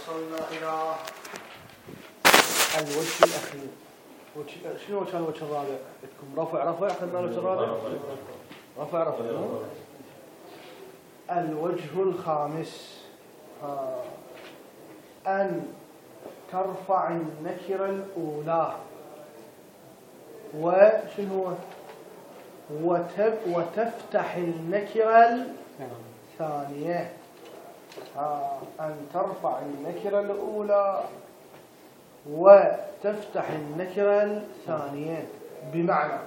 وصلنا إلى الوجه الأخير. شنو كان الوجه الرابع؟ عندكم رفع أخذنا الوجه الرابع. رفع الوجه الخامس أن ترفع النكرة الأولى وشنو وتفتح النكرة الثانية. أن ترفع النكرة الأولى وتفتح النكرة الثانية، بمعنى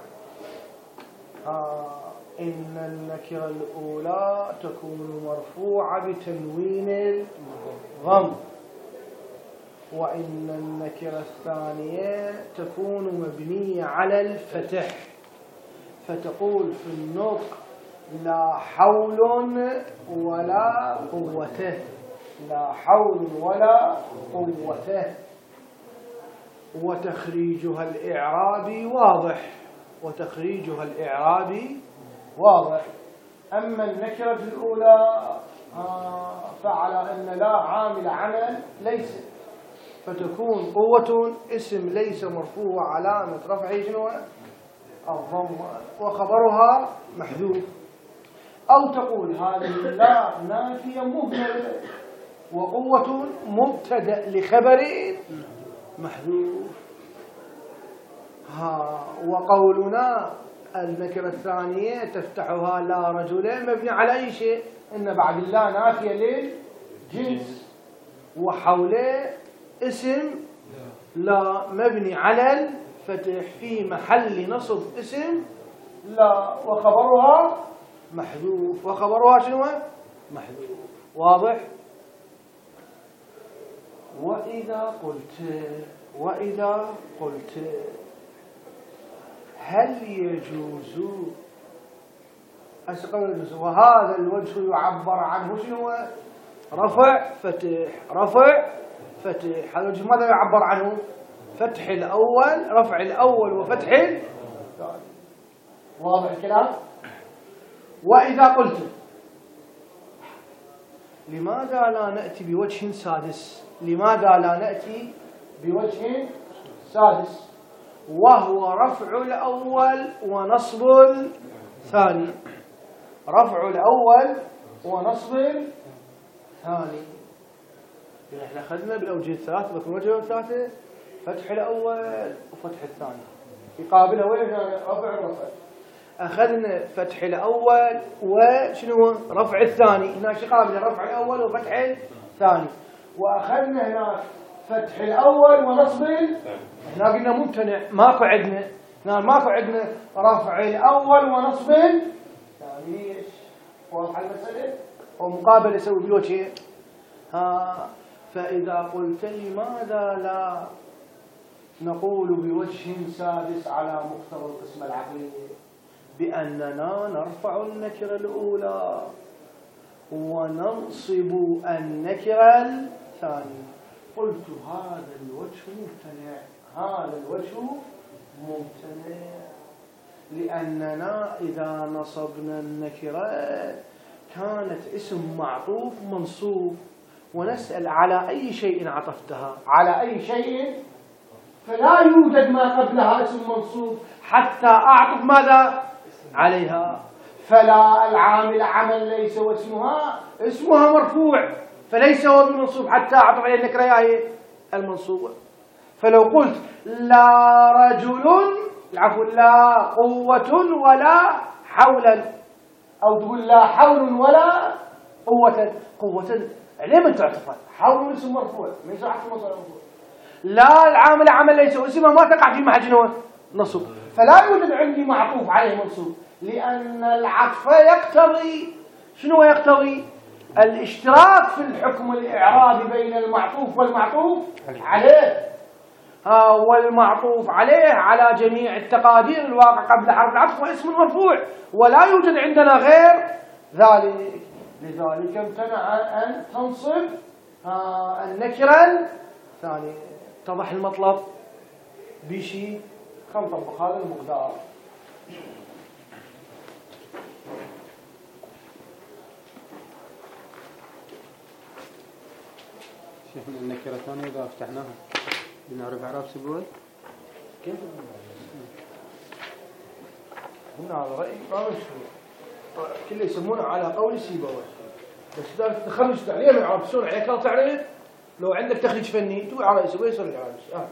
إن النكرة الأولى تكون مرفوعة بتنوين الضم، وإن النكرة الثانية تكون مبنية على الفتح، فتقول في النطق لا حول ولا قوته، لا حول ولا قوته. وتخريجها الإعرابي واضح. أما النكرة الأولى فعلى أن لا عامل عمل ليس، فتكون قوة اسم ليس مرفوع علامة رفعه شنو؟ الضم، وخبرها محذوف. أو تقول هذه لا نافية مهملة، وقوة مبتدأ لخبر محذوف. وقولنا النكرة الثانية تفتحها لا رجل مبني على أي شيء؟ إن بعد الله نافية للجنس، وحوله اسم لا مبني على الفتح في محل نصب اسم لا، وخبرها محذوف. وخبرها شنو؟ محذوف. واضح؟ وإذا قلت هل يجوز وهذا الوجه يعبر عنه شنو؟ رفع فتح. هذا الوجه ماذا يعبر عنه؟ فتح الأول، رفع الأول وفتح الثاني. واضح الكلام؟ وإذا قلت لماذا لا نأتي بوجه سادس؟ وهو رفع الأول ونصب الثاني. رفع الأول ونصب الثاني. احنا أخذنا بالأوجه الثلاثة، بكم وجه الثلاثة فتح الأول وفتح الثاني، يقابلها وين؟ رفع. أخذنا فتح الأول وشنو؟ رفع الثاني. هنا يقابل رفع الأول وفتح الثاني. وأخذنا هناك فتح الأول ونصب، هنا قلنا ممتنع، ماكو عندنا رفع الأول ونصب الثاني. واضح المسألة؟ ومقابل يسوي بوجه. فإذا قلت لماذا لا نقول بوجه سادس على مقتضى القسم العقلي بأننا نرفع النكرة الأولى وننصب النكرة الثانية، قلت هذا الوجه ممتنع، لأننا إذا نصبنا النكرة كانت اسم معطوف منصوب، ونسأل على أي شيء عطفتها، على أي شيء، فلا يوجد ما قبلها اسم منصوب حتى أعطف ماذا عليها. فلا العامل عمل ليس اسمها مرفوع، فليس هو بمنصوب حتى أعطف عليه النكرة هي المنصوبة. فلو قلت لا رجل لا قوة ولا حولا، أو تقول لا حول ولا قوة عليه من تعطفها؟ حول اسم مرفوع، ما يصح اسم مرفوع. لا العامل عمل ليس اسمه ما تقع في محل نصب، فلا يوجد عندي معطوف عليه منصوب، لأن العطف يقتضي شنو؟ يقتضي الاشتراك في الحكم الإعرابي بين المعطوف والمعطوف عليه. والمعطوف عليه على جميع التقادير الواقع قبل حرف العطف واسم مرفوع، ولا يوجد عندنا غير ذلك. لذلك امتنع أن تنصب النكرة الثانية. اتضح المطلب بشيء؟ خلينا نطبق هذا المقدار. شيخنا النكرة الثانية إذا فتحناها بنعرف إعراب سيبوي كيف؟ هنا على رأيي ما مشهور كله يسمونه على قول سيبوي، بس إذا تخرج تعليم من عرب شلون عليك تعرف لو عندك تخريج فني تقول على سيبوي يصير العرب.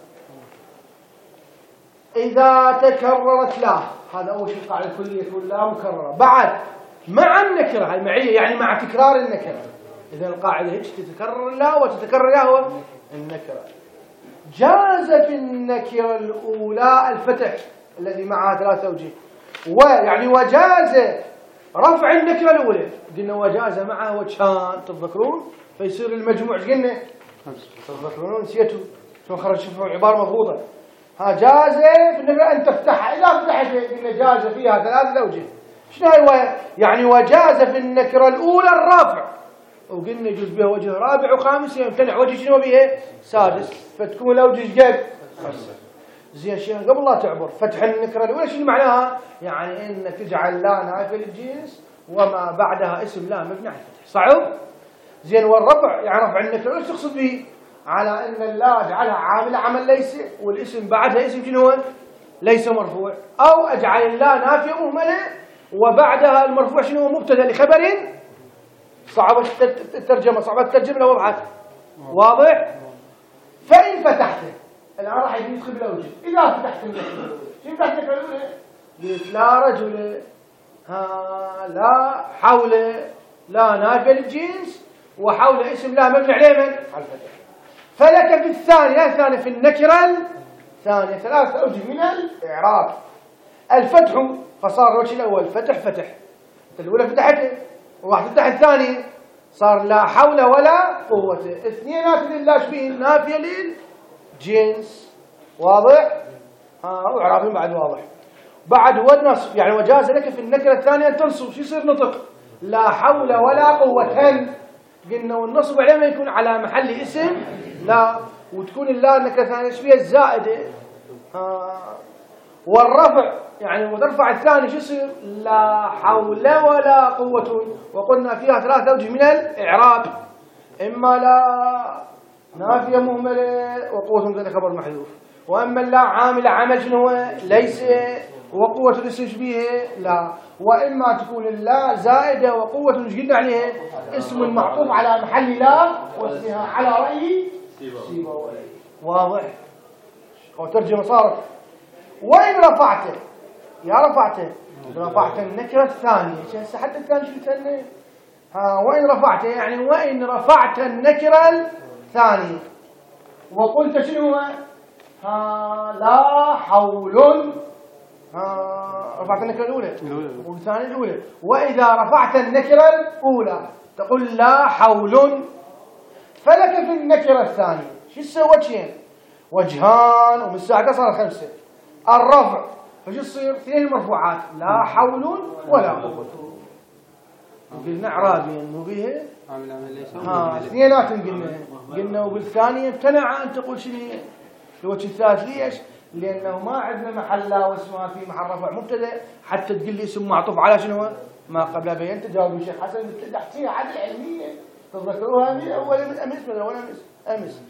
إذا تكررت لا، هذا أول شيء القاعدة الكلية تقول لا مكررة. بعد مع النكرة هاي معية يعني مع تكرار النكرة، إذا القاعدة هيك تتكرر لا وتتكرر لا هو النكرة. جاز في النكرة الأولى الفتح الذي معها 3 أوجه، ويعني وجاز رفع النكرة الأولى، قلنا وجاز معها وجهان تتذكرون، فيصير المجموع قلنا 5 تتذكرون نسيتوا شلون خرج شوفوا العبارة مضبوطة. ها جاز في النكرة أن تفتحها، إذا فتحت قلنا جاز فيها 3 أوجه. شنو هي يعني وجاز في النكرة الأولى الرفع، وقلنا يجوز بها وجه رابع وخامس، يمتنع وجه شنو بها سادس، فتكون الأوجه قد زين. شيخ قبل لا تعبر فتح النكرة الأولى شنو معناها؟ يعني إنك تجعل لا نافية للجنس وما بعدها اسم لا مبني على الفتح. صعب؟ زين. والرفع يعني رفع النكرة الأولى شو تقصد به؟ على أن اللا أجعلها عاملة عمل ليس، والاسم بعدها اسم شنو هو؟ ليس مرفوع، أو أجعل اللا نافية مهملة وبعدها المرفوع شنو هو؟ مبتدأ لخبر. صعبة الترجمة، صعبة الترجمة لو وضحت واضح. فإن فتحته الآن راح يدخل بالأوجه. إذا فتحت النكرة الأولى شو فتحت النكرة الأولى؟ قلت لا رجل، لا حول، لا نافية للجنس، وحول اسم لا مبني عليه من؟ على الفتح. فلك في الثانية في النكرة الثانية 3 أوجه من الإعراب. الفتح فصار الوجه الأول فتح فتح، الأولى فتحته وراح تفتح الثانية صار لا حول ولا قوة، اثنينات لله شبيه نافية للجنس. واضح؟ وإعرابهم بعد واضح. بعد هو النصب، يعني وجاز لك في النكرة الثانية أن تنصب. شو يصير نطق؟ لا حول ولا قوة. قلنا والنصب عليه ما يكون على محل اسم لا، وتكون اللا النكرة الثانية شبيه الزائدة. والرفع يعني وترفع الثاني شو يصير؟ لا حول ولا قوة، وقلنا فيها 3 أوجه من الإعراب، إما لا نافية مهملة وقوة مبتدأ خبر محذوف، وأما لا عاملة عمل شنو هو؟ ليس، وقوة الاسم شبيه لا، وإما تكون اللا زائدة وقوة مش قلنا عليها اسم معطوف على محل لا واسمها على رأي سيبوي. واضح؟ وترجمة صارت. وإن رفعته يا رفعت النكرة الثانية، هسه حتى الثاني شو يتهنى؟ وإن رفعته يعني وإن رفعت النكرة الثانية وقلت شنو هو؟ لا حول، رفعت النكرة الأولى والثانية الأولى. وإذا رفعت النكرة الأولى تقول لا حول، فلك في النكرة الثانية شو تسوي؟ وجهين، وجهان، ومن الساعة صار 5. الرفع فشو يصير؟ 2 مرفوعات، لا حول ولا قوة. قلنا إعرابين مو بيه اثنينات قلنا وبالثانية امتنع أن تقول شنو الوجه الثالث. ليش؟ لأنه ما عندنا محل لا واسمها في محل رفع مبتدأ حتى تقول لي اسم معطوف على شنو ما قبل. بينت جاوب الشيخ حسن تحتيها عدل علمية تذكروها من أول أمس ولا أمس.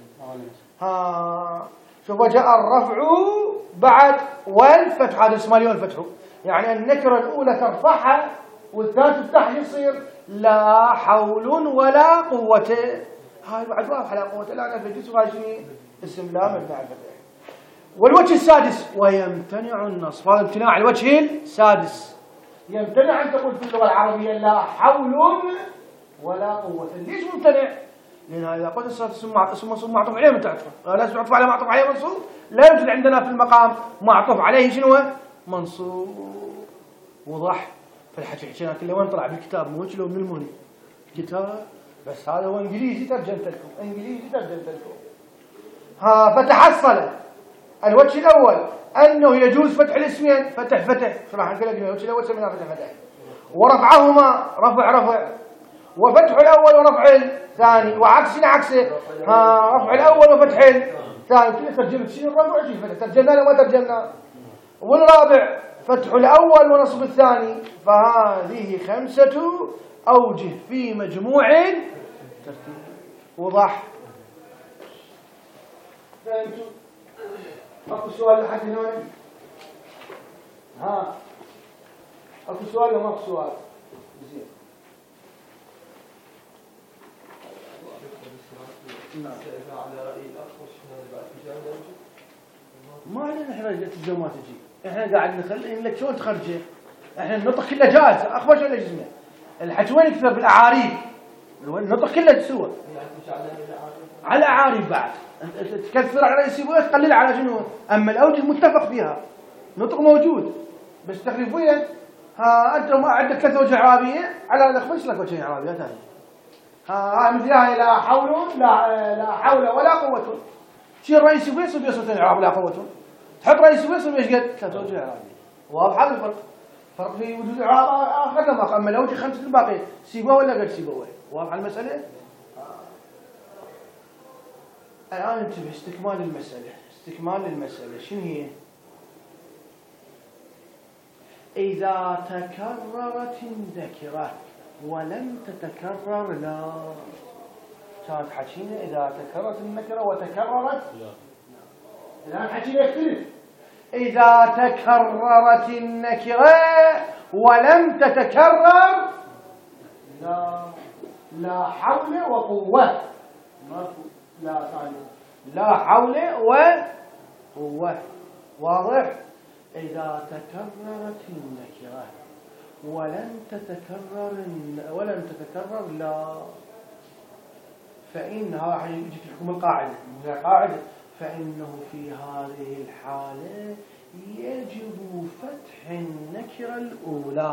شوف جاء الرفع بعد والفتح، هذا اسمه اليوم الفتح، يعني النكرة الأولى ترفعها والثالث تفتح يصير لا حول ولا قوة. هاي بعد واضحة لا قوة إلا بالله في الجسم، هاي شنو؟ اسم لا مبني على الفتح. والوجه السادس ويمتنع النصب، هذا امتناع الوجه السادس. يمتنع أن تقول في اللغة العربية لا حول ولا قوة. ليش ممتنع؟ لأن إذا قلت اسم منصوب معطوف عليه من تعرفه، لازم معطوف عليه معطوف عليه منصوب، لا يوجد عندنا في المقام معطوف عليه شنو منصوب. وضح؟ فالحكي حكينا كله وين طلع بالكتاب؟ مو لو من المهني كتاب، بس هذا هو انجليزي ترجمت لكم. فتحصل الوجه الأول أنه يجوز فتح الاسمين، فتح شو راح نقول لك؟ الوجه الأول سميناه فتح، ورفعهما رفع، وفتح الأول ورفع الثاني، وعكسنا عكسه، رفع الأول وفتح الثاني. كيف ترجمت شيء الرفع شيء فتح؟ ترجمنا لو ما ترجمنا. والرابع فتح الأول ونصب الثاني. فهذه 5 أوجه في مجموع ترتيب. وضح؟ فهمتوا؟ اكو سؤال لحد هنا؟ ها اكو سؤال ولا ماكو سؤال؟ زين. على رأي الأخ ما علينا احنا تجي وما تجي، احنا قاعد نخلي لك شلون تخرجه؟ احنا النطق كله جاهز، اخبر شو جسمه. الحكي وين يكثر بالأعاريب؟ النطق كله تسوى. على أعاريب بعد، تكثر على يسيبوها تقلل على شنو؟ أما الأوجه متفق فيها، نطق موجود، بس تخليفيا ها أنت ما عندك ثلاث وجه إعرابية، على الأخ بس لك وجه إعرابية ثاني. ها مثل هاي لا حول لا حول ولا قوة. شيء الرئيس يصير بيصوت الإعراب لا قوة. تحط رئيس يصير ايش قد؟ ثلاث وجه إعرابية. واضح هذا الفرق. فرق في وجود الإعراب آخر ما أما الأوجه خمسة الباقية سيبوه ولا غير سيبوه. واضح المسألة؟ الآن انتبه استكمال المسألة شنو هي؟ إذا تكررت النكرة ولم تتكرر لا. كانت حكينا إذا تكررت النكرة وتكررت لا. الآن حكينا يختلف. إذا تكررت النكرة ولم تتكرر لا حول وقوة. لا ثاني لا حول وقوة. واضح؟ إذا تكررت النكرة ولم تتكرر لا، فإنها يجي في حكم القاعدة فإنه في هذه الحالة يجب فتح النكرة الأولى.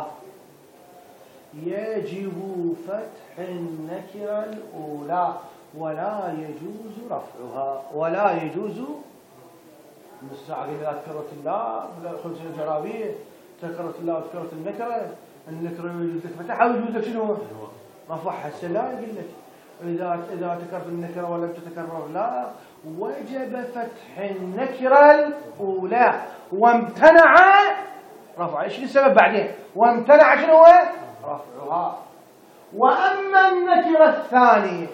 ولا يجوز رفعها ولا يجوز الساعة إذا تكررت الله خمسة الجرابية تكررت الله وتكررت النكرة يجوز لك فتحها ويجوز لك شنو؟ رفعها. لا يقول لك إذا تكررت النكرة ولم تتكرر لا وجب فتح النكرة الأولى وامتنع رفعها. ايش السبب بعدين؟ وامتنع شنو؟ رفعها. وأما النكرة الثانية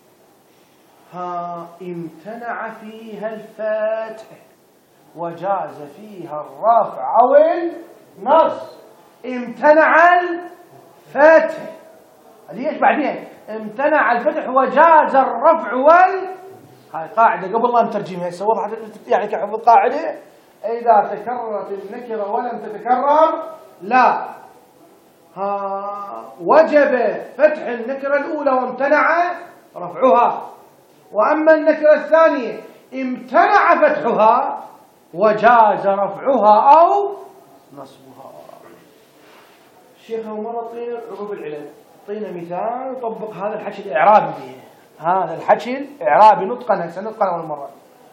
امتنع فيها الفتح وجاز فيها الرفع أو النصب. امتنع الفتح ليش بعدين؟ امتنع الفتح وجاز الرفع هاي قاعدة قبل لا نترجمها هسه وضحت يعني كحفظ القاعدة. إذا تكررت النكرة ولم تتكرر لا وجب فتح النكرة الأولى وامتنع رفعها. وأما النكرة الثانية امتنع فتحها وجاز رفعها أو نصبها. الشيخ مرة طينا عقب العلم طينا مثال نطبق هذا الحكي الإعرابي به. هذا الحكي الإعرابي نطقا هسه نطقا أول مرة.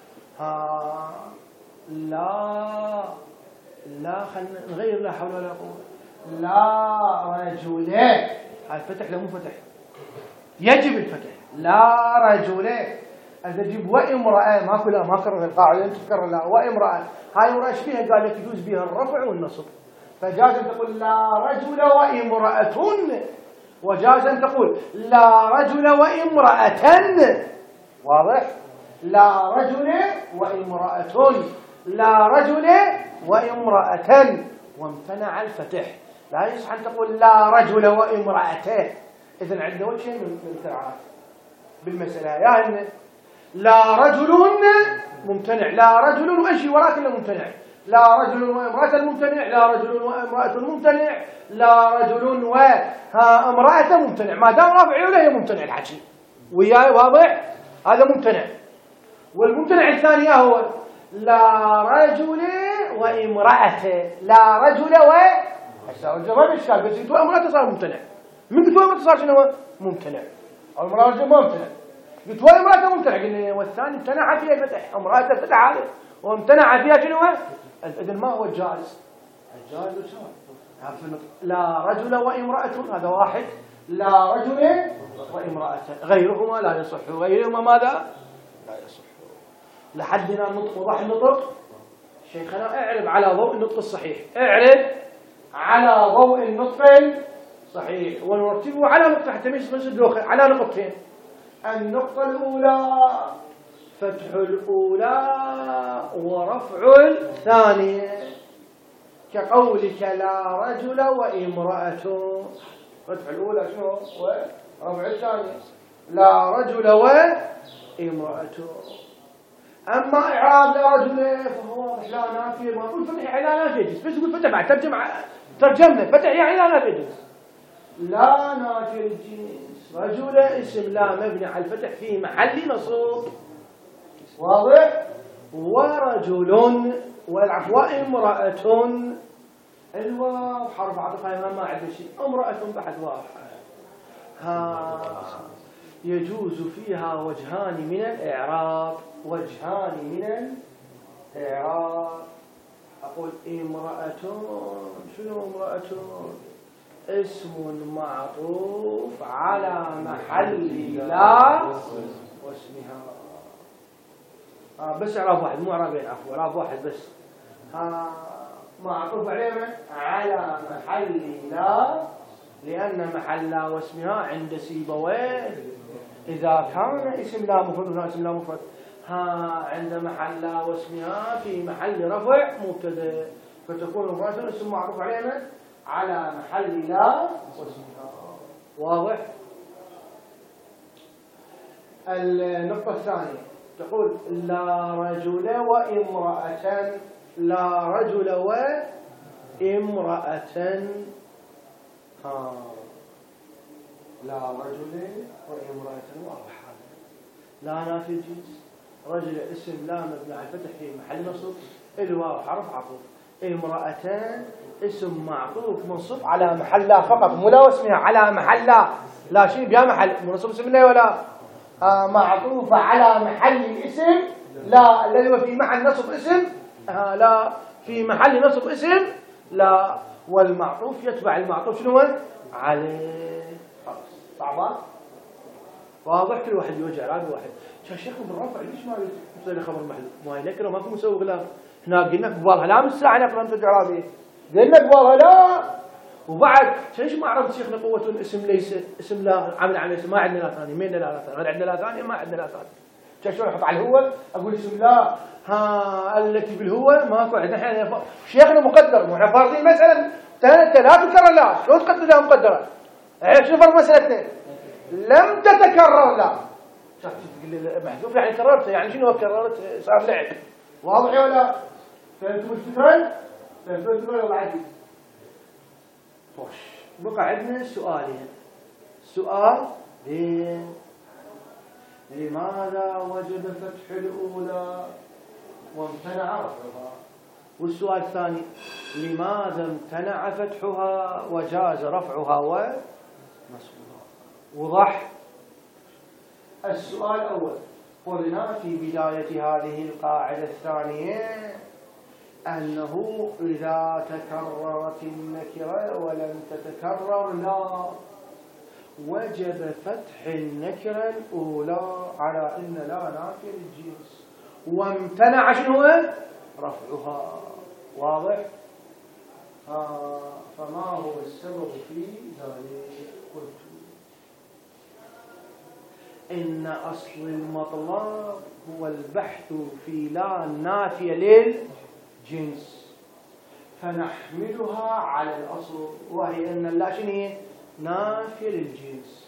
لا خلينا نغير لا حول ولا قوة. لا رجلين هاي فتح لا مو فتح يجب الفتح. لا رجلين أجيب وامرأة ما كرر القاعدة تكرر لا وامرأة. هاي امرأة ايش فيها؟ قال لك يجوز بها الرفع والنصب. فجاز أن تقول لا رجل وامرأة وجاز أن تقول لا رجل وامرأة. واضح؟ لا رجل وامرأة لا رجل وامرأة وامتنع الفتح. لا يصح أن تقول لا رجل وامرأتين. إذن عندنا وجه من الامتناعات بالمسألة يعني لا رجل ممتنع لا رجل وإشي وراك إلا ممتنع لا رجل وامرأة ممتنع لا رجل وامرأة ممتنع لا رجل وامرأة ممتنع. ما دام رافع ولا هي ممتنع الحكي وياي واضح؟ هذا ممتنع. والممتنع الثاني هو لا رجل وامرأة لا رجل هسه الجواب اشكال بس قلت امرأة صار ممتنع. من قلت امرأة صار شنو؟ ممتنع. او امرأة رجل ممتنع. قلت امرأة ممتنع قلنا والثاني امتنع فيها الفتح. امرأة فتح عليه وامتنع فيها شنو؟ اذن ما هو الجائز؟ الجائز شو؟ لا رجل وامرأة هذا واحد. لا رجل وامرأة غيرهما لا يصح. غيرهما ماذا؟ لا يصح. لحدنا النطق وضح النطق. شيخنا اعرب على ضوء النطق الصحيح. اعرب على ضوء النطق الصحيح ونرتبه على نقطة حتى ما يصير على نقطتين. النقطة الأولى فتح الأولى ورفع الثانية، كقولك لا رجل وامرأة. فتح الأولى شنو؟ ورفع الثانية لا رجل وامرأة. أما إعراب لا رجل فهو واضح لا نافية، ما نقول فتح يعني لا نافية جنس، بس يقول فتح بعد ترجمنا فتح يعني لا نافية جنس. لا نافية الجنس رجل اسم لا مبني على الفتح في محل نصب، واضح؟ ورجل والعفو وامرأة، الواو حرف عطف ما عندنا شيء، امرأة بعد واو. يجوز فيها وجهان من الإعراب، وجهان من الإعراب. أقول امرأة، شنو امرأة؟ اسم معطوف على محل لا واسمها. بس إعراب واحد مو إعرابين، عفوا إعراب واحد بس. معطوف عليه على محل لا، لأن محل لا واسمها عند سيبويه إذا كان اسم لا مفرد ولا اسم لا مفرد عند محل لا واسمها في محل رفع مبتدا، فتكون مفردا اسم معروف عليه على محل لا واسمها. واضح؟ النقطة الثانية تقول لا رجل وامرأة، لا رجل وامرأة. لا رجل وامرأة واضح. لا نافي الجنس، رجل اسم لا مبني على الفتح في محل نصب، الواو حرف عطف، امرأتان اسم معطوف منصوب على محل لا فقط، مو لا واسمها، على محل لا شيء بها محل منصوب اسمنا ولا معطوفة على محل الاسم لا الذي هو في محل نصب اسم لا، في محل نصب اسم لا، والمعطوف يتبع المعطوف شنو عليه. صعبة؟ واضح؟ كل واحد يوجه على واحد. يا شيخ بالرفع ليش ما يصير خبر محذوف؟ ما ينكر ماكو مسوي غلاف. هنا قلنا قبالها لا، من الساعة نقرأ انت الاعرابية. قلنا قبالها لا. وبعد ليش ما عرفت شيخنا قوة الاسم ليس اسم لا عمل على اسم، ما عندنا لا ثاني، مين لا ثاني؟ غير عندنا لا ثاني، ما عندنا لا ثاني. شلون احط على الهو اقول اسم لا التي بالهو ماكو عندنا احنا شيخنا مقدر، مو احنا فارضين مثلا ثلاثة لا تكرر لا، شلون تقدر لها مقدرة؟ شنو فرق مسألتين؟ لم تتكرر لا. محذوف يعني كررت، يعني شنو كررت؟ صار لعب. واضح ولا؟ فهمتوا الفكرة؟ فهمتوا الفكرة ولا عادي؟ خوش. بقى عندنا سؤالين. سؤال لماذا وجب فتح الأولى وامتنع رفعها؟ والسؤال الثاني لماذا امتنع فتحها وجاز رفعها ونصبها؟ وضح. السؤال الأول قلنا في بداية هذه القاعدة الثانية أنه إذا تكررت النكرة ولم تتكرر لا وجب فتح النكرة الأولى على أن لا نافية للجنس، وامتنع شنو رفعها. واضح؟ فما هو السبب في ذلك؟ قلت إن أصل المطلب هو البحث في لا نافية للجنس، فنحملها على الأصل وهي أن لا شنو نافية للجنس.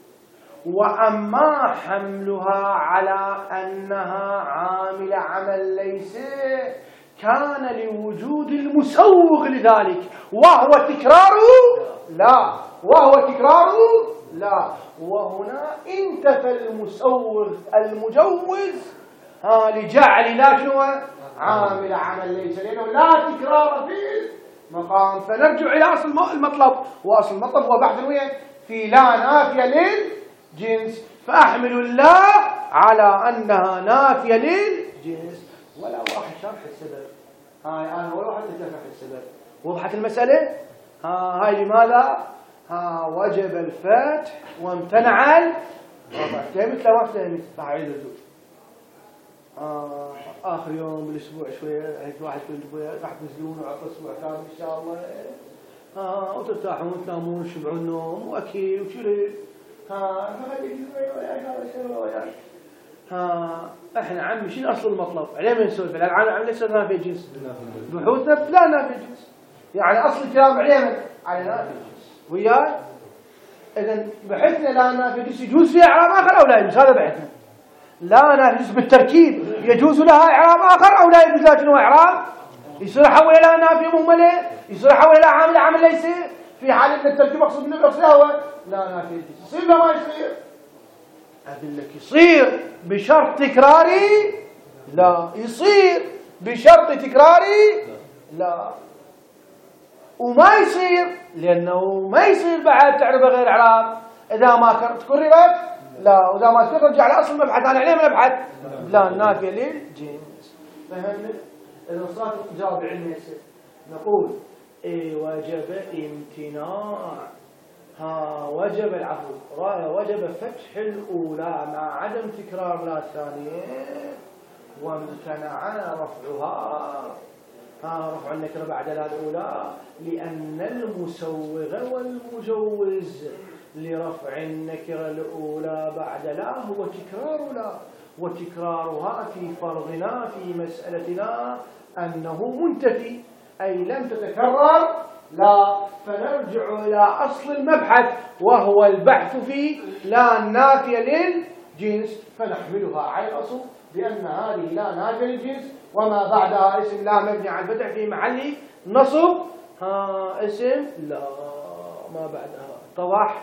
وأما حملها على أنها عامل عمل ليس كان لوجود المسوغ لذلك وهو تكرار لا، وهو تكرار لا، وهنا انتفى المسوغ المجوز لجعل لا شنو عامل عمل ليس، لأنه لا تكرار في المقام. فنرجع إلى أصل المطلب، وأصل المطلب هو بحث وين في لا نافية للجنس، فأحمل الله على أنها نافية للجنس ولا واحد شرح السبب. أنا ولا واحد شرح السبب. وضحت المسألة؟ هاي لماذا وجب الفتح وامتنع الرفع. فهمت لو ما فهمت؟ أعيد الدور. آخر يوم بالأسبوع شوية هيك واحد كل راح تنزلون وعطى أسبوع ثاني إن شاء الله وترتاحون وتنامون وتشبعون نوم وأكل وشرب. فخليك شوية وياك هذا الشيء وياك. احنا عمي شنو اصل المطلب؟ عليه ما نسولف الان عن ليس نافي جنس. بحوثنا لا نافي جنس. يعني اصل الكلام عليه من؟ على نافي جنس. وياي؟ اذا بحثنا لا نافي جنس يجوز فيها اعراب اخر او لا يجوز؟ هذا بحثنا. لا نافي جنس بالتركيب يجوز لها اعراب اخر او لا يجوز لها شنو اعراب؟ يصير يحول الى نافيه مهمله، يصير يحول الى عامل ليس في حال ان التركيب مقصود منه الاصل هو لا نافيه جنس. يصير لا ما يصير؟ أقول لك يصير بشرط تكراري لا، يصير بشرط تكراري لا، وما يصير لأنه ما يصير بعد تعرف غير إعراب إذا ما تكررت لا، وإذا ما تكرر رجع على أصل المبحث. أنا عليه مبحث لا النافية للجنس. فهمت؟ إذا صار جواب علمي نقول وجب امتناع وجب العفو وجب فتح الأولى مع عدم تكرار لا الثانية، وامتنع رفعها رفع النكرة بعد لا الأولى لأن المسوغ والمجوز لرفع النكرة الأولى بعد لا هو تكرار لا، وتكرارها في فرضنا في مسألتنا أنه منتفي أي لم تتكرر لا، فنرجع إلى أصل المبحث وهو البحث في لا النافية للجنس، فنحملها على الأصل بأن هذه لا نافية للجنس وما بعدها اسم لا مبني على الفتح في محل نصب اسم لا ما بعدها. اتضح؟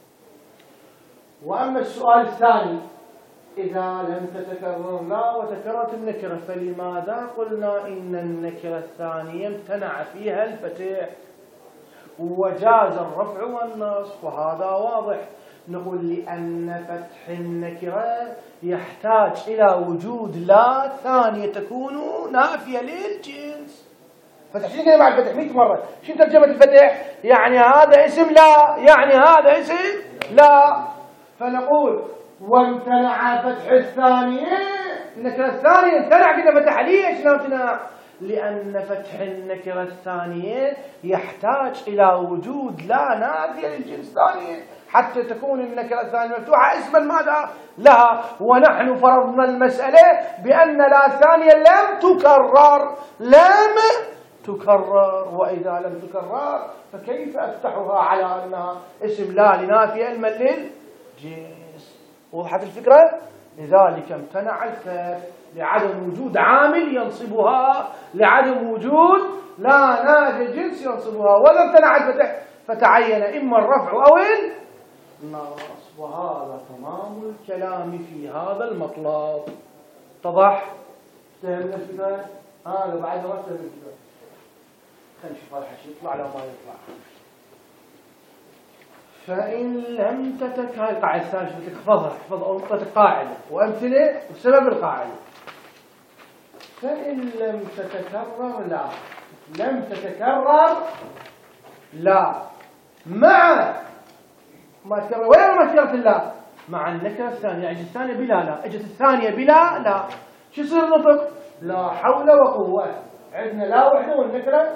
وأما السؤال الثاني إذا لم تتكرر لا وتكررت النكرة فلماذا قلنا إن النكرة الثانية امتنع فيها الفتح وجاز الرفع والنصب؟ وهذا واضح. نقول لأن فتح النكرة يحتاج إلى وجود لا ثانية تكون نافية للجنس. فتح شنو مع الفتح 100 مرة؟ شنو ترجمة الفتح؟ يعني هذا اسم لا، يعني هذا اسم لا. فنقول وامتنع فتح الثانية، النكرة الثانية امتنع كذا فتح. ليش لا امتنع؟ لأن فتح النكرة الثانية يحتاج إلى وجود لا نافية للجنس ثانية حتى تكون النكرة الثانية مفتوحة اسما ماذا لها. ونحن فرضنا المسألة بأن لا ثانية لم تكرر، وإذا لم تكرر فكيف أفتحها على أنها اسم لا لنافية علما للجنس؟ وضحت الفكرة؟ لذلك امتنع الفتح لعدم وجود عامل ينصبها، لعدم وجود لا نافية جنس ينصبها، ولا امتنع الفتح فتعين إما الرفع أو النصب. وهذا تمام الكلام في هذا المطلب. اتضح؟ فهمنا الفكرة؟ هذا بعد ما فهم الفكرة. خلينا نشوف هذا الحشي يطلع لو ما يطلع. فإن لم تتكرر القاعدة الثانية احفظها نقطة القاعدة وأمثلة وسبب القاعدة. فإن لم تتكرر لا مع ما تكرر ولا ما تكررت لا مع النكرة الثانية. اجت الثانية بلا لا، اجت الثانية بلا لا، شو يصير نطق؟ لا حول وقوة. عندنا لا وحده والنكرة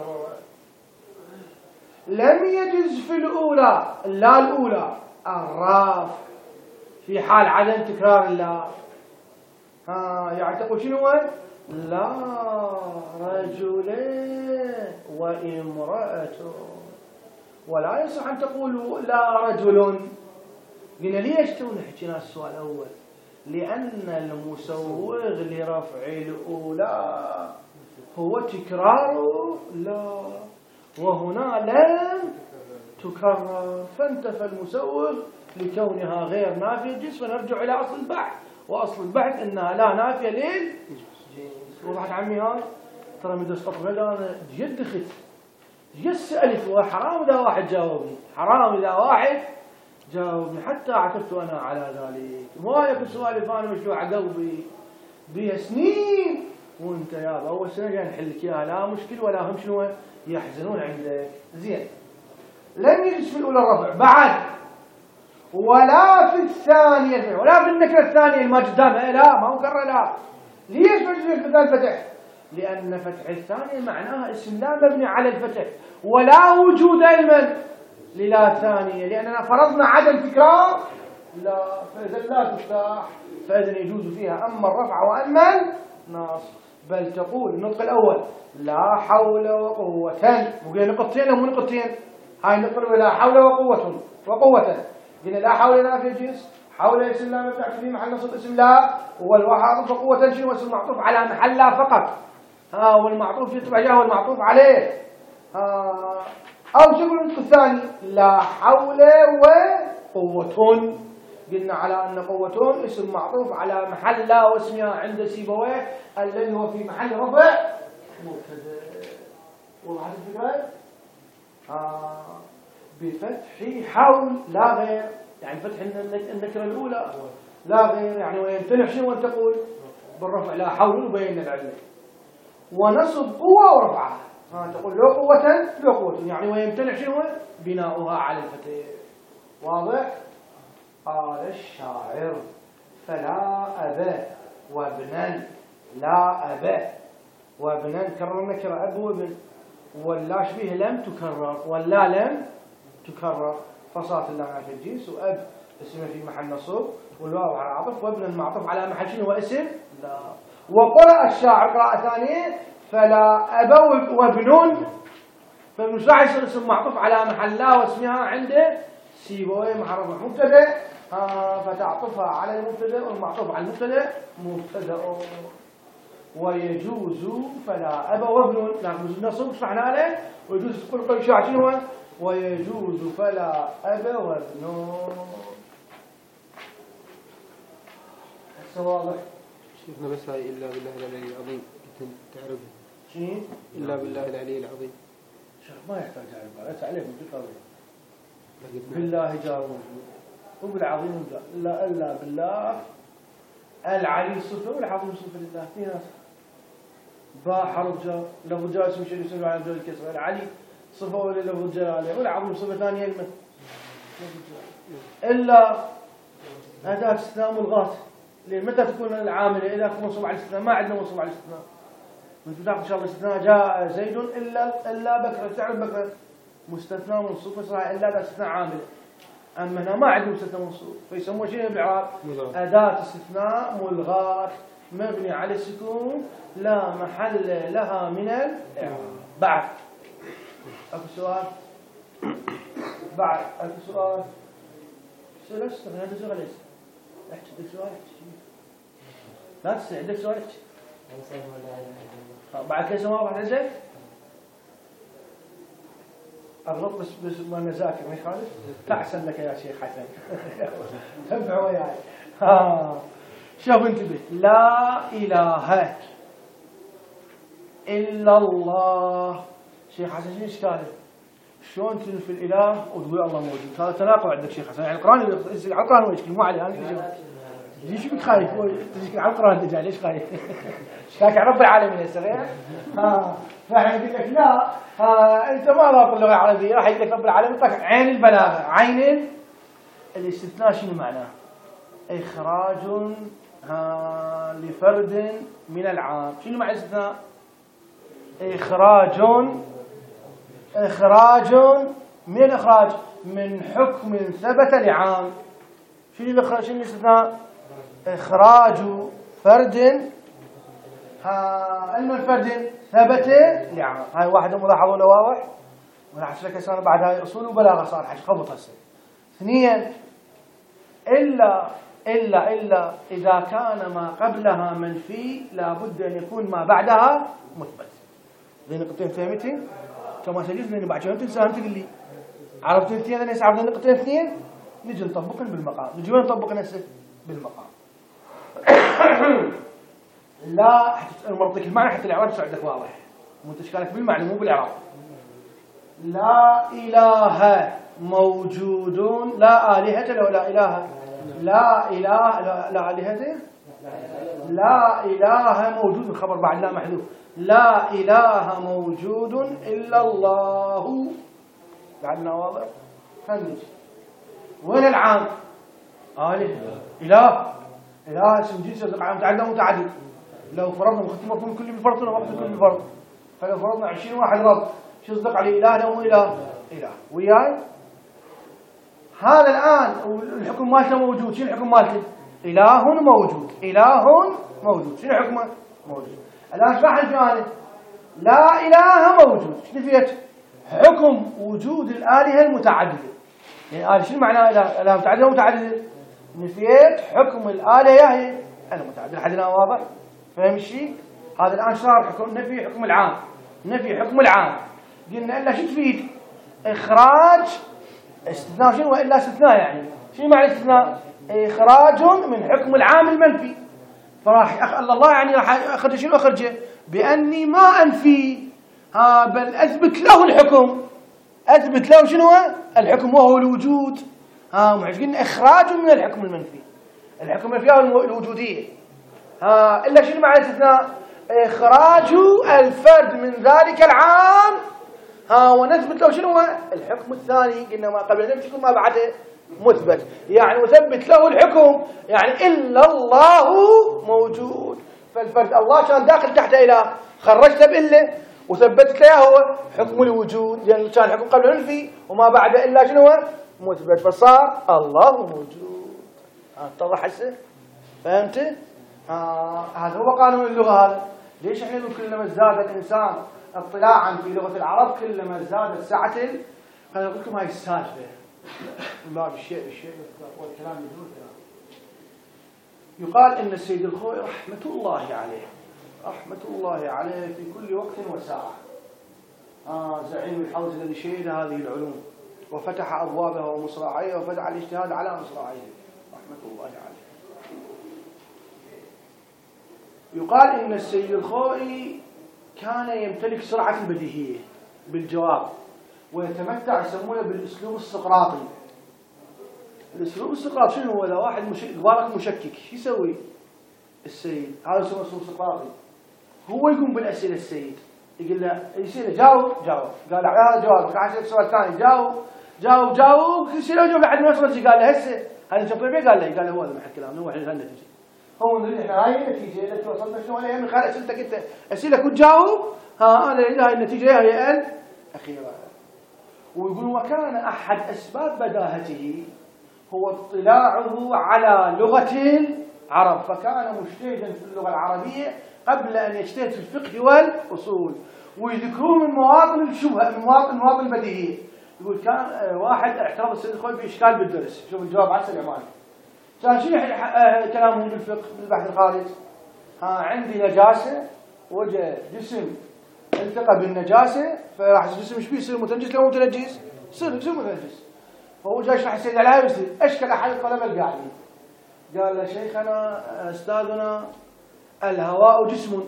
لم يجز في الأولى لا الأولى الرفع في حال عدم تكرار اللا. يعني تقول شنو هو؟ لا رجلين وامرأة، ولا يصح أن تقول لا رجل. قلنا ليش تونا حكينا السؤال الأول؟ لأن المسوغ لرفع الأولى هو تكرار لا، وهنا لم تكرر فانتفى المسوغ لكونها غير نافية جنس. فنرجع إلى أصل البحث، وأصل البحث أنها لا نافية للجنس. وضحت عمي هاي؟ ترى من درس قطب أنا جد خت جد سألت وحرام إذا واحد جاوبني، حرام إذا واحد جاوبني حتى عتبت أنا على ذلك. ما يكون سؤالي فانا مشلوع قلبي بيها سنين وانت يا أول سنة جاي نحلك إياها لا مشكلة ولا هم شنو يحزنون عندك. زين لم يجلس في الأولى الرفع بعد ولا في الثانية ولا في النكرة الثانية ما قدامها لا ما مكرر لا. ليش ما يجلس في الفتح؟ لأن فتح الثانية معناها اسم لا مبني على الفتح ولا وجود علما للا ثانية، لأننا فرضنا عدم تكرار لا، فإذا لا تفتح فإذا يجوز فيها أما الرفع وأما النصب. بل تقول النطق الأول لا حول وقوة، وقلنا نقطتين أو مو نقطتين؟ هاي نقول لا حول وقوة. قلنا لا حول لا في الجنس، حول اسم لا مفتوح في محل نصب اسم لا، والواحد وقوة شيء واسم معطوف على محل لا فقط. والمعطوف يتبع جاه والمعطوف عليه. أو شكل النطق الثاني لا حول وقوة، قلنا على أن قوة اسم معطوف على محل لا واسمها عند سيبويه الذي هو في محل رفع مبتدأ. وضحت الفكرة؟ بفتح حول لا غير، يعني فتح النكرة الأولى لا غير، يعني ويمتنع شنو أن تقول بالرفع لا حول وبين العلة، ونصب قوة ورفعها تقول لو قوة يعني ويمتنع شنو بناؤها على الفتح. واضح؟ قال الشاعر فلا أبا وابنا، لا أبا وابنا كرر نكرة أب وابن، ولا شبيه لم تكرر، ولا لم تكرر، فصارت اللام في الجنس، وأب اسمه في محل نصب، والواو على عطف، وابن المعطوف على محل شنو هو اسم لا. وقرأ الشاعر قراءة ثانية فلا أبا وابن، فالمشاعر يصير اسم معطوف على محل لا واسمها عنده سيبويه محل رفع مبتدأ، فتعطفها على المبتدأ والمعطوف على المبتدأ مبتدأ. ويجوز فلا أبا وابن، نحن نصب شرحنا عليه، ويجوز تقول قول الشاعر شنو هو ويجوز فلا أبا وابن. هسه واضح؟ شيخنا بس هاي إلا بالله العلي العظيم تعرف شنو؟ إلا بالله العلي العظيم. شيخ ما يحتاج تعرف، عليه بالقضية. بالله جار موجود وبالعظيم جار، إلا بالله العلي صفة والعظيم صفة لله. في ناس باء حرف جار، لفظ جار اسم شيء يسمى على جار الكسر، العلي صفة ولا لفظ جلاله، والعظيم صفة ثانية المثل. إلا أداة استثناء ملغاة، لأن متى تكون العاملة إذا كان منصوب على الاستثناء؟ ما عندنا منصوب على الاستثناء. وانتم تاخذ ان شاء الله استثناء جاء زيد الا بكر، تعرف بكر مستثنى منصوب فصراحه الا ده استثناء عامله. اما هنا ما عندنا مستثنى منصوب، فيسموه شيء بالاعراب اداه استثناء ملغاه مبني على السكون لا محل لها من الاعراب. بعد اكو سؤال؟ بعد اكو سؤال؟ سؤال استنى هذا سؤال ليس احكي عندك سؤال لا تستطيع عندك سؤال احكي بعد كذا ما راح نزل اغلط بس ما نذاكر ما يخالف. احسن لك يا شيخ حسن تبع وياي. شوف انتبه، لا اله الا الله. شيخ حسن شنو اشكاله؟ شلون تنفي الاله وتقول الله موجود؟ هذا تناقض عندك شيخ حسن. يعني القران على القران هو يشكي مو علي انا. ليش بك خايف؟ تشكي على القران تجي ليش خايف؟ شاك رب العالمين يا صغير. فاحنا نقول لك لا انت ما ضابط اللغه العربيه، راح يقول لك رب العالمين طاق عين البلاغه. عين الاستثناء شنو معناه؟ اخراج لفرد من العام. شنو معنى الاستثناء؟ اخراج من الاخراج من حكم ثبت لعام. شنو الاستثناء؟ اخراج فرد الفرد ثبت لعام. هاي واحده ملاحظه ولا واضح؟ ولا لك هسه بعد هاي اصول وبلاغه صار حاجه خبط هسه. اثنين الا اذا كان ما قبلها منفي لابد ان يكون ما بعدها مثبت. زي نقطتين فهمتي؟ كما سجلت لاني بعد شوي تنساهم تقول لي عرفت انت انا هسه عرفنا نقطتين اثنين نجي نطبقهم بالمقام. نجي وين نطبقهم هسه؟ بالمقام. لا المنطق المعنى حتى الاعراب يصير عندك واضح. مو اشكالك بالمعنى مو بالاعراب. لا اله موجود، لا الهه لو لا اله، لا اله لا الهه، لا اله موجود. الخبر بعد لا محذوف. لا اله موجود الا الله. بعدنا واضح؟ خلينا وين العام؟ اله اسم جنس يصدق على متعدد ومتعدد. لو فرضنا مختم كل بالفرض ولا مختم كل بالفرض، فلو فرضنا 20 واحد رب شو يصدق عليه؟ اله لو مو اله؟ اله. وياي هذا الآن الحكم مالته موجود. شنو الحكم مالته؟ إله موجود، إله موجود. شنو حكمه؟ موجود. الآن اشرح الجانب لا إله موجود. شنو نفيت؟ حكم وجود الآلهة المتعددة. يعني الآلهة شنو معنى إله متعددة ومتعددة؟ نفيت حكم الآلهة هي المتعددة. حدنا واضح؟ فهم الشيء؟ هذا الآن صار حكم نفي حكم العام. نفي حكم العام قلنا إلا شو تفيد؟ إخراج استثناء. شنو إلا استثناء؟ يعني شنو معنى استثناء؟ إخراج من حكم العام المنفي. فراح الله يعني راح أخرج شنو أخرجه؟ بأني ما أنفي بل أثبت له الحكم. أثبت له شنو الحكم وهو الوجود. مش قلنا إخراج من الحكم المنفي. الحكم المنفي هو الوجودية. إلا شنو معنى استثناء؟ إخراج الفرد من ذلك العام. ونثبت له شنو الحكم الثاني. قلنا ما قبل نفسه ما بعده مثبت. يعني وثبت له الحكم يعني إلا الله موجود. فالفرد الله كان داخل تحت إله، خرجته بإله وثبتت له هو حكم الوجود، لأن كان الحكم قبل النفي وما بعد إلا شنو مثبت، فصار الله موجود. اتضح هسه؟ فهمت؟ هذا هو قانون اللغة. هذا ليش احنا نقول كلما ازداد الإنسان اطلاعا في لغة العرب كلما ازدادت سعة. أنا قلت لكم هاي السالفة من باب الشيء والكلام بدون كلام. يقال إن السيد الخوئي رحمة الله عليه، رحمة الله عليه في كل وقت وساعة، زعيم الحوزة الذي شهد هذه العلوم وفتح أبوابها ومصراعيها وفتح الاجتهاد على مصراعيه، رحمة الله عليه. يقال إن السيد الخوئي كان يمتلك سرعة البديهية بالجواب، ويتمتع يسمونه بالأسلوب السقراطي. الأسلوب السقراطي شنو هو؟ لو واحد قبالك مشكك شو يسوي السيد؟ هذا يسمى أسلوب سقراطي. هو يقوم بالأسئلة السيد، يقول له يسأله جاوب جاوب، قال هذا جوابك، عشان سؤال ثاني جاوب جاوب جاوب، يسأله جاوب لحد ما يوصل. قال له هسه هذا شوف بيه، قال له هو هذا محل كلام، هو النتيجة. هو نريد احنا هاي النتيجة اللي وصلنا شنو عليها من خلال أسئلتك أنت، أسئلة وتجاوب. أنا هاي النتيجة هي الأخيرة. ويقول وكان أحد أسباب بداهته هو اطلاعه على لغة العرب، فكان مجتهدا في اللغة العربية قبل أن يجتهد في الفقه والأصول. ويذكرون من مواطن الشبهة، من مواطن البديهية. يقول كان واحد اعترض السيد الخوئي بإشكال بالدرس، شوف الجواب على السليماني. كان شنو كلامهم بالفقه بالبحث الخارج؟ عندي نجاسة، وجه جسم التقى بالنجاسة، فراح الجسم ايش يصير متنجس لو متنجس؟ يصير جسم متنجس. فهو جاي يشرح السيد على يصير اشكل احد الطلبة القاعدين، قال له شيخنا استاذنا الهواء جسم،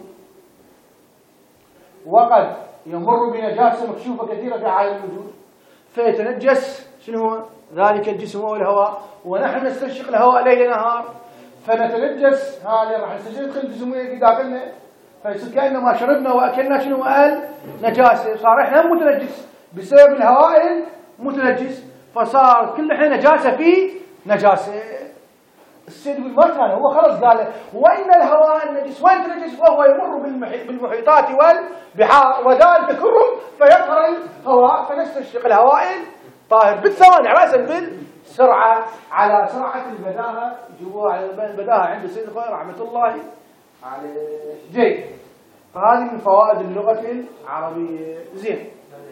وقد يمر بنجاسة مكشوفة كثيرة في عالم الوجود، فيتنجس شنو هو؟ ذلك الجسم هو الهواء، ونحن نستنشق الهواء ليل نهار، فنتنجس. هذا راح نستنشق يدخل جسمنا في داخلنا، فيصير كأنما شربنا وأكلنا شنو نجاسة، صار احنا متنجس بسبب الهواء المتنجس، فصار كل احنا نجاسة في نجاسة. السيد يقول ما كان هو خلص قال وإن الهواء النجس وين تنجس وهو يمر بالمحيطات والبحار وذلك كره فيطهر الهواء، فنستنشق الهواء طاهر بالثواني رأسا بالسرعة، على سرعة البداهة جوا على البداهة عند السيد الخوئي رحمة الله عليه. جيد. فهذه من فوائد اللغة العربية. زين.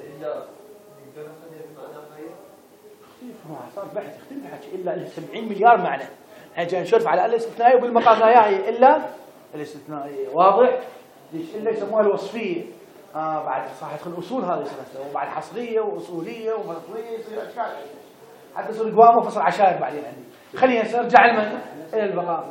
صار بحث يختلف الحكي إلا 70 مليار معنى. هجي نشرف على الاستثنائية وبالمقام لا هي إلا الاستثنائية. واضح؟ ليش إلا يسموها الوصفية. بعد صح يدخل أصول هذه سنة، وبعد حصرية وأصولية وفصلية يصير أشكال، حتى يصير قوام وفصل عشائر بعدين عندي. خلينا نرجع إلى البقاء.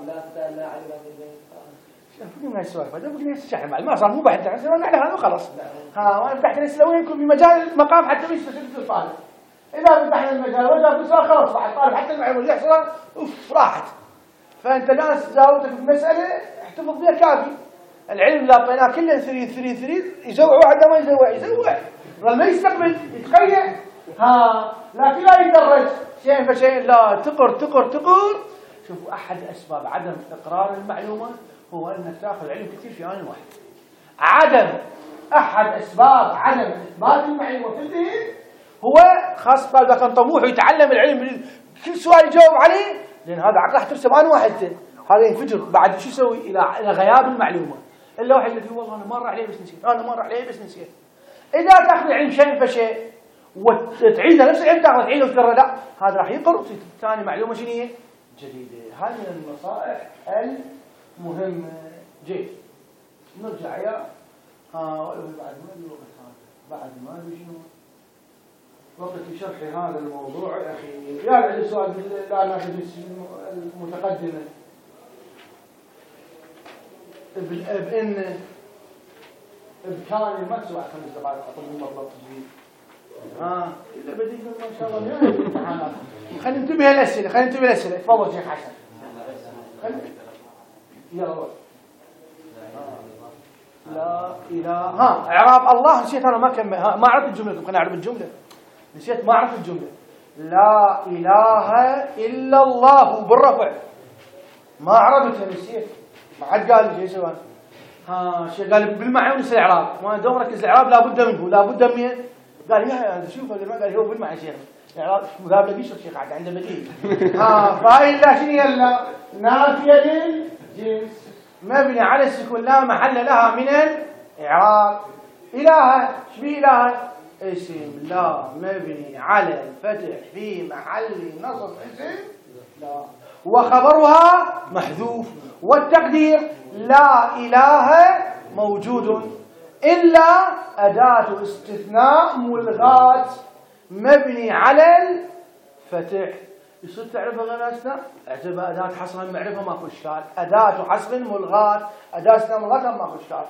فكرة من هالسوالف، هذا فكرة الشحن ما صار مو بحث عن على هذا وخلاص. وأنا فتحت لسلوينكم في مجال المقام حتى يستفيد الطالب. إذا فتحنا المجال وجاء بسؤال خلاص راح الطالب حتى المعلومة اللي يحصل راحت. فأنت الآن جاوبتك بمسألة احتفظ بها كافي. العلم اللي أعطيناه كله ثريد يزوع واحد ما يزوع ما يستقبل يتخيل. لكن لا يدرج شيء فشيء، لا تقر. شوفوا أحد أسباب عدم إقرار المعلومة هو أنك تأخذ علم كثير في آن واحد. أحد أسباب عدم إثبات المعلومة في الذهن هو خاصة إذا كان طموح ويتعلم العلم كل سؤال يجاوب عليه، لأن هذا عقل راح ترسم أنا واحدته، هذا ينفجر بعد شو يسوي إلى غياب المعلومة. إلا واحد اللي والله أنا مر عليه بس نسيت، أنا مر عليه بس نسيت. إذا تأخذ العلم شيء فشيء وتعيده نفس العلم تأخذ تعيده وتكرره، لا هذا راح يقر وتصير ثاني معلومة شنو هي؟ جديدة. هذه من النصائح المهمة. جيد نرجع يا بعد ما الوقت هذا، بعد ما ادري شنو وقت شرح هذا الموضوع يا اخي. يا عندي سؤال لا ناخذ المتقدمه بان بكان ما تسوى 5 دقائق اطول من مطلب تجديد. اذا بدينا ما شاء الله نهايه الامتحانات. خلينا ننتبه الاسئله، خلينا ننتبه الاسئله. تفضل شيخ حسن. يلا لا إله. إعراب الله نسيت أنا ما أعرف الجملة. خليني أعرف الجملة. نسيت ما أعرف الجملة. لا إله إلا الله بالرفع ما عرفتها نسيت. ما حد قال لي شيء سوى. شيء قال بالمعنى ونسي الإعراب. ما دوم ركز الإعراب لابد منه لابد من. قال يا شوف هذا ما قال هو بالمعنى شيخ. الإعراب مقابله بيشر شيخ عاد عنده بديل. فإلا شنو يلا نافية للجنس مبني على السكون لا محل لها من الإعراب. إله ايش بيه إله؟ اسم لا مبني على الفتح في محل نصب اسم لا وخبرها محذوف والتقدير لا إله موجود إلا أداة استثناء ملغاة مبني على الفتح. يصير تعرفها غير أثناء اعتبر أداة حصر معرفة ماكو إشكال. أداة حصر ملغاة أداة استثناء ملغاة ماكو إشكال.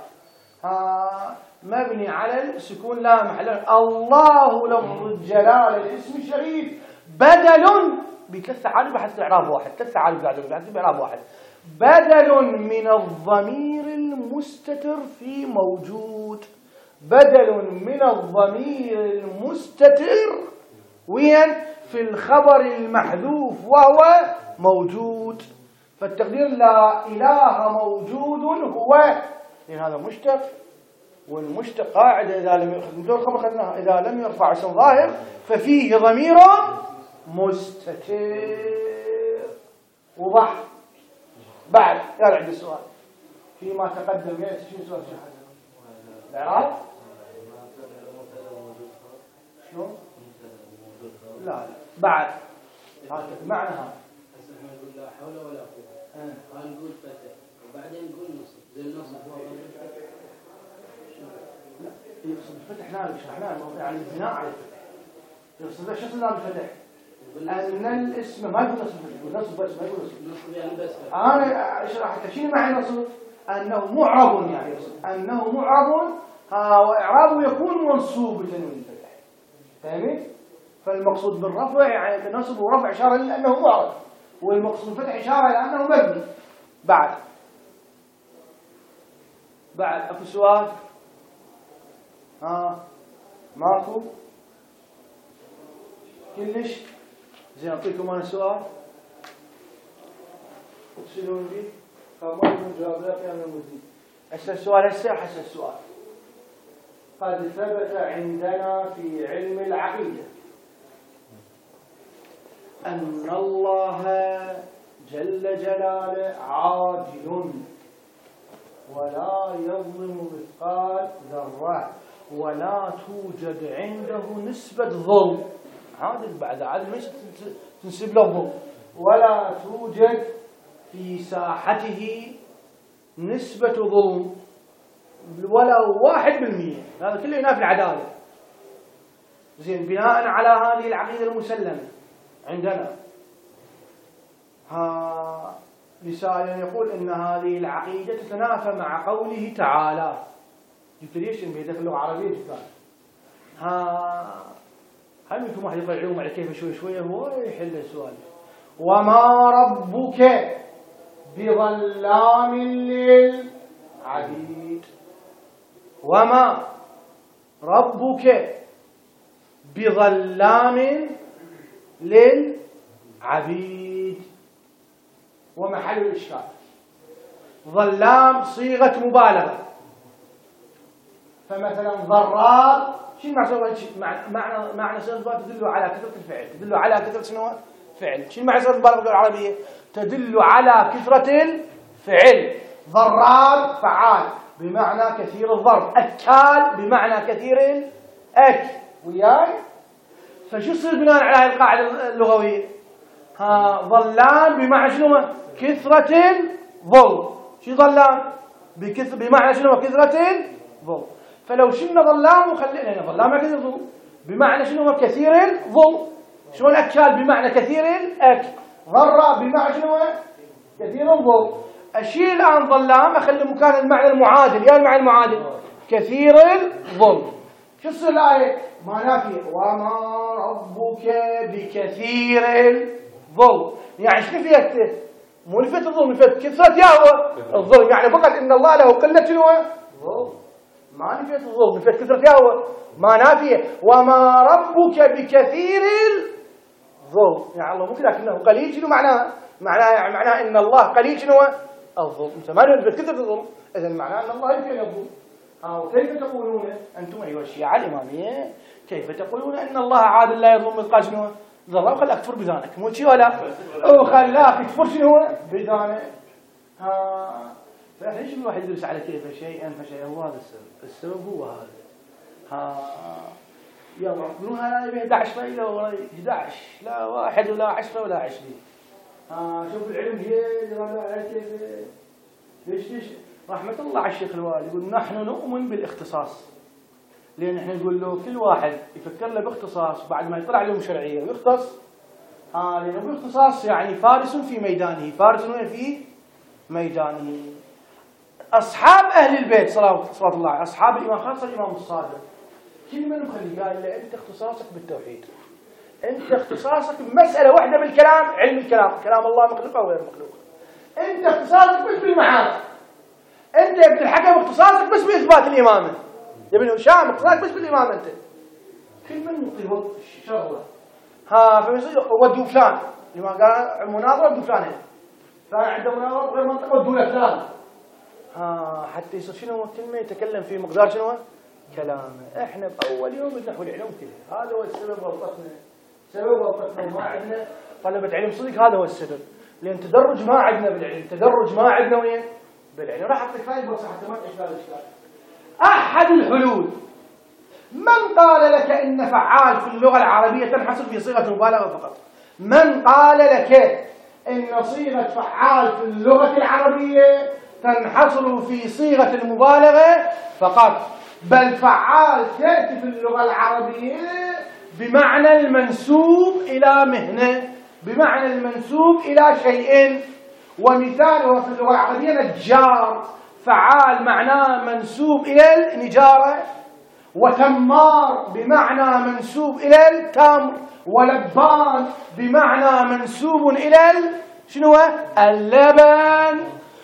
مبني على السكون لا محل. الله لفظ الجلالة الاسم الشريف بدل بثلاث تعارف حتى إعراب واحد. 3 تعارف قاعد بإعراب واحد. بدل من الضمير المستتر في موجود. بدل من الضمير المستتر وين؟ في الخبر المحذوف وهو موجود. فالتقدير لا إله موجود هو، لأن هذا مشتق والمشتق قاعدة إذا لم يأخذ الخبر خذناها إذا لم يرفع اسم ظاهر ففيه ضمير مستتر. وضح بعد يلا عندي سؤال فيما تقدم. يأتي شنو سؤال شيخ حسن؟ الإعراب شلون؟ لا بعد هذا معنى هذا نقول لا حول ولا قوة. نقول فتح وبعدين نقول نصب زي النصب لا يقصد الفتح لا شرحناه يعني البناء على الفتح. يقصد شو اسمه الفتح؟ أن الاسم ما يقول نصب بس ما يقول نصب يعني بس. أنا شرحت شنو معنى نصب؟ أنه معرب يعني أنه معرب وإعرابه يكون منصوب بتنوين الفتح. فهمت؟ فالمقصود بالرفع يعني النصب ورفع إشارة لأنه معرب والمقصود بالفتح إشارة إلى أنه مبني. بعد أكو سؤال؟ ماكو؟ كلش؟ زين أعطيكم أنا سؤال اتصلون بي فما يكون جواب لا قيام المزيد. هسه السؤال حسن السؤال. قد ثبت عندنا في علم العقيدة أن الله جل جلاله عاجل ولا يظلم مثقال ذرة ولا توجد عنده نسبة ظلم. عادل بعد عادل مش تنسب له ظلم. ولا توجد في ساحته نسبة ظلم ولو 1%. هذا كله ينافي العدالة. زين بناء على هذه العقيدة المسلمة عندنا لسائل يقول إن هذه العقيدة تتنافى مع قوله تعالى. جبت ليش بهذه اللغة العربية جبتها؟ هل منكم واحد يقرأ علوم على كيف شوي شوي هو يحل السؤال. وما ربك بظلام للعبيد. وما ربك بظلام للعبيد. ومحل الإشكال ظلام صيغة مبالغة. فمثلا ضرار شنو معنى صيغة تدل على كثرة الفعل تدل على كثرة شنو فعل. شنو معنى صيغة المبالغة باللغة العربية؟ تدل على كثرة الفعل. ضراب فعال بمعنى كثير الضرب، أكال بمعنى كثير الأكل. وياي؟ فشو يصير بناء على هذه القاعدة اللغوية؟ ظلام بمعنى شنو؟ كثرة الظل. شو ظلام؟ بمعنى شنو؟ كثرة الظل. فلو شلنا ظلام وخلينا ظلام كثير الظل بمعنى شنو؟ كثير الظل. شنو الأكال بمعنى كثير الأكل. ضراء بمعنى شنو؟ كثير الظل. أشيل الآن ظلام أخلي مكان المعنى المعادل. يا المعنى المعادل كثير الظل. شو يصير الآية؟ ما نافية. وما ربك بكثير الظل. يعني شنو فيها؟ مو نفيت الظلم، نفيت كثرة يهوى الظلم. يعني فقط إن الله له قلة شنو؟ ظلم. ما نفيت الظلم، نفيت كثرة يهوى. ما نافية. وما ربك بكثير الظلم. يعني الله ممكن لكنه قليل. شنو معناه؟ معناه إن الله قليل شنو؟ الظلم. أنت ما نفيت كثرة الظلم، إذا معناه أن الله يمكن الظلم. كيف تقولون أنتم أيها الشيعة الإمامية كيف تقولون أن الله عادل لا يظلم مثقال شنو؟ ذرة وخلاك تكفر بذانك. مو شي ولا وخلاك تكفر شنو؟ بذانك. فإحنا ليش الواحد يدرس على كيف شيئا فشيئا؟ هو هذا السبب. السبب هو هذا. يلا يقولون هذا يبي 11 إلى 11 لا 1 ولا 10 ولا 20. شوف العلم هي ولا كيف ليش رحمة الله على الشيخ الوالي يقول نحن نؤمن بالاختصاص. لأن احنا نقول له كل واحد يفكر له باختصاص بعد ما يطلع عليهم شرعية ويختص. لأنه بالاختصاص يعني فارس في ميدانه. فارس وين في ميدانه. أصحاب أهل البيت صلاة الله عليه أصحاب الإمام خاصة الإمام الصادق كل من مخلي قال له أنت اختصاصك بالتوحيد. أنت اختصاصك بمسألة واحدة بالكلام علم الكلام. كلام الله مخلوق أو غير مخلوق. أنت اختصاصك بس بالمعاد. أنت يا ابن الحكم اختصاصك بس بإثبات الإمامة. يا ابن هشام اختصاصك بس بالإمامة. أنت كل من يطيب شغله فيصير ودوا فلان لما قال مناظرة ودوا فلان هنا فلان عنده مناظرة غير منطقة ودوا له فلان حتى يصير شنو كلمة يتكلم في مقدار شنو كلامه. احنا بأول يوم بنحو العلوم كله. هذا هو السبب غلطتنا. سبب غلطتنا ما عندنا طلبة علم صدق. هذا هو السبب. لأن تدرج ما عندنا بالعلم. تدرج ما عندنا وين بالعلم. راح أعطيك فايدة بس حتى ما تعيش هذا الإشكال. أحد الحلول من قال لك إن فعال في اللغة العربية تنحصر في صيغة المبالغة فقط. من قال لك إن صيغة فعال في اللغة العربية تنحصر في صيغة المبالغة فقط. بل فعال تأتي في اللغة العربية بمعنى المنسوب إلى مهنة. بمعنى المنسوب إلى شيء. ومثاله في اللغة العربية نجار. فعال معناه منسوب إلى النجارة. وتمار بمعنى منسوب إلى التمر. ولبان بمعنى منسوب إلى شنو اللبن.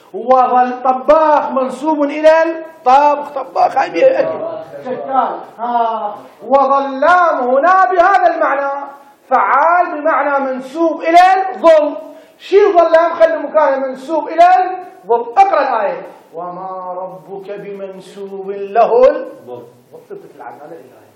وطباخ منسوب إلى الطبخ. طباخ هاي شكال. وظلام هنا بهذا المعنى. فعال بمعنى منسوب إلى الظل. شيل ظلام خلي مكانه منسوب إلى الظل. اقرأ الآية. وما ربك بمنسوب له الظل. ضبط العن هذا الإله.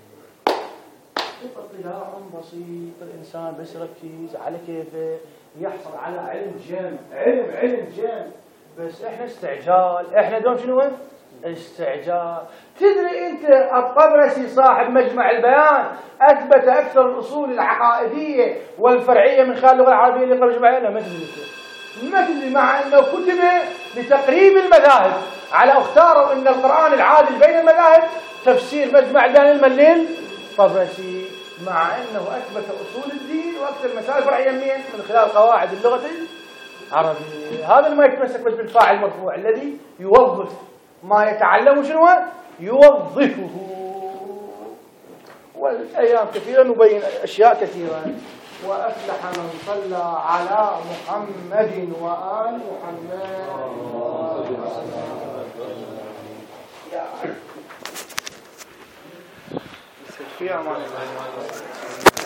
اطلاع بسيط. الإنسان بس يركز على كيفه يحصل على علم جام. علم جام. بس احنا استعجال. احنا دوم شنو استعجال. تدري انت الطبرسي صاحب مجمع البيان اثبت اكثر الاصول العقائديه والفرعيه من خلال اللغه العربيه اللي قبل مجمع البيان. ما تدري مع انه كتب لتقريب المذاهب على اختاروا ان القران العادل بين المذاهب تفسير مجمع البيان المليل طبرسي. مع انه اثبت اصول الدين واكثر المسائل الفرعيه من خلال قواعد اللغه العربيه. هذا اللي ما يتمسك بس بالفاعل المرفوع الذي يوظف ما يتعلم شنو يوظفه. والأيام كثيرة نبين أشياء كثيرة. وأفلح من صلى على محمد وآل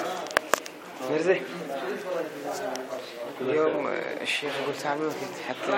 محمد. اليوم الشيخ يقول تعالوا حتى